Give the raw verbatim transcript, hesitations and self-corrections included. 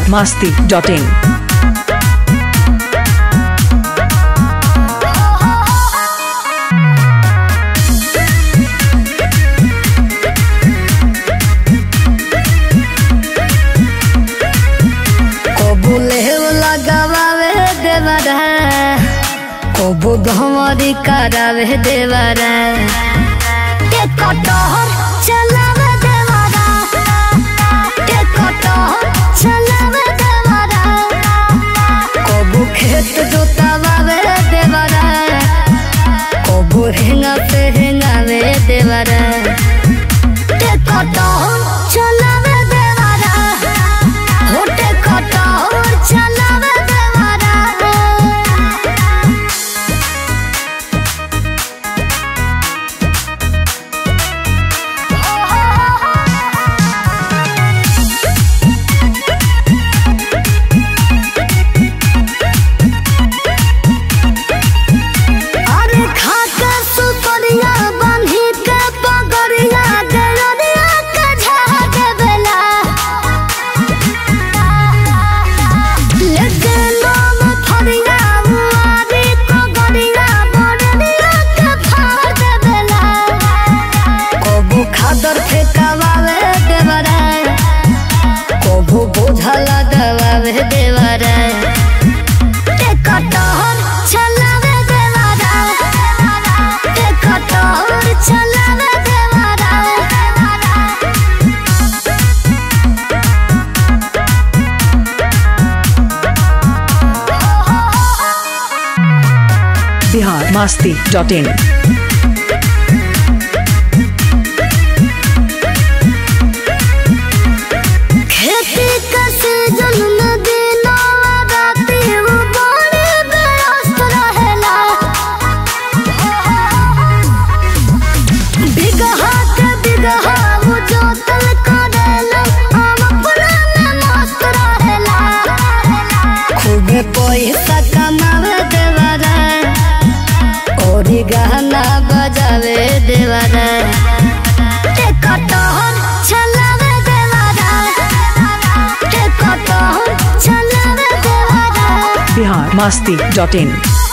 masti dot in. कबो घमरी करावे देवरा के कटहर चलावे देवरा के कटहर चलावे देवरा कबो खेत जोतावे देवरा कबो हेंगा पे हेंगावे देवरा के कटहर चलावे देवरा होटे कटहर चलावे बोझला दबावे देवरा के कटहर चलावे देवरा के कटहर चलावे देवरा Bihar masti dot in. पैसा कमावे देवरा और गहना बजावे देवरा के कटहर चलावे देवरा के कटहर चलावे देवरा Bihar masti dot in.